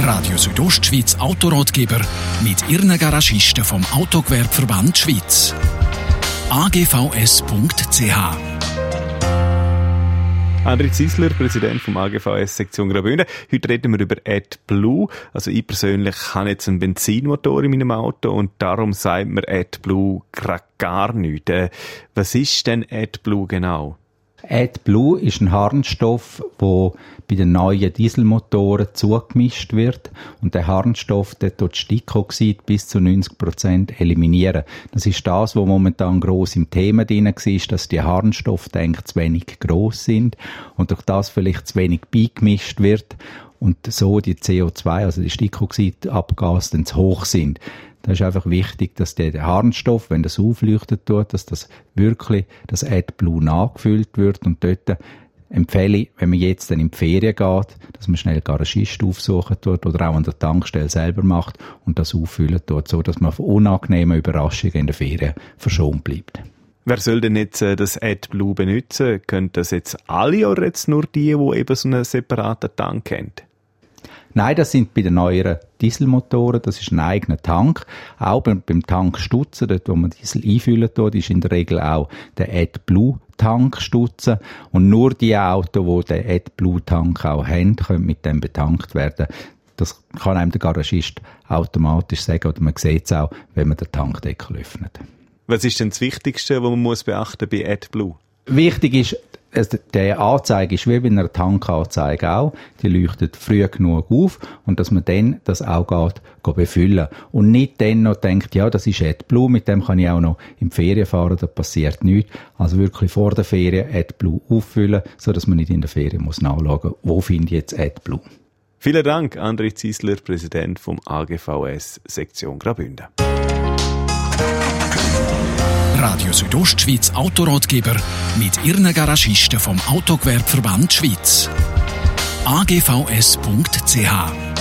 Radio Südostschweiz Autoratgeber mit Ihren Garagisten vom Autogewerbeverband Schweiz. agvs.ch. André Ziesler, Präsident vom AGVS Sektion Graubünden. Heute reden wir über AdBlue. Also ich persönlich habe jetzt einen Benzinmotor in meinem Auto und darum sagt mir AdBlue gar nichts. Was ist denn AdBlue genau? AdBlue ist ein Harnstoff, der bei den neuen Dieselmotoren zugemischt wird. Und der Harnstoff, der tut Stickoxid bis zu 90% eliminieren. Das ist das, was momentan gross im Thema drin war, dass die Harnstoffe zu wenig gross sind und durch das vielleicht zu wenig beigemischt wird und so die CO2, also die Stickoxidabgase, dann zu hoch sind. Da ist einfach wichtig, dass der Harnstoff, wenn das aufleuchtet tut, dass das wirklich das AdBlue nachgefüllt wird. Und dort empfehle ich, wenn man jetzt dann in die Ferien geht, dass man schnell Garagisten aufsuchen tut oder auch an der Tankstelle selber macht und das auffüllen tut, so dass man von unangenehmen Überraschungen in der Ferien verschont bleibt. Wer soll denn jetzt das AdBlue benutzen? Können das jetzt alle oder jetzt nur die eben so einen separaten Tank haben? Nein, das sind bei den neueren Dieselmotoren, das ist ein eigener Tank. Auch beim Tankstutzen, dort wo man Diesel einfüllen tut, ist in der Regel auch der AdBlue-Tankstutzen. Und nur die Autos, die den AdBlue-Tank auch haben, können mit dem betankt werden. Das kann einem der Garagist automatisch sagen, oder man sieht es auch, wenn man den Tankdeckel öffnet. Was ist denn das Wichtigste, was man beachten muss bei AdBlue? Wichtig ist, der Anzeige ist wie bei einer Tankanzeige auch. Die leuchtet früh genug auf und dass man dann das auch geht befüllen. Und nicht dann noch denkt, ja, das ist AdBlue, mit dem kann ich auch noch in die Ferien fahren, da passiert nichts. Also wirklich vor der Ferien AdBlue auffüllen, sodass man nicht in der Ferien muss nachschauen, wo finde ich jetzt AdBlue. Vielen Dank, André Ziesler, Präsident vom AGVS Sektion Graubünden. Radio Südostschweiz Autoratgeber mit Ihren Garagisten vom Autogewerbeverband Schweiz. agvs.ch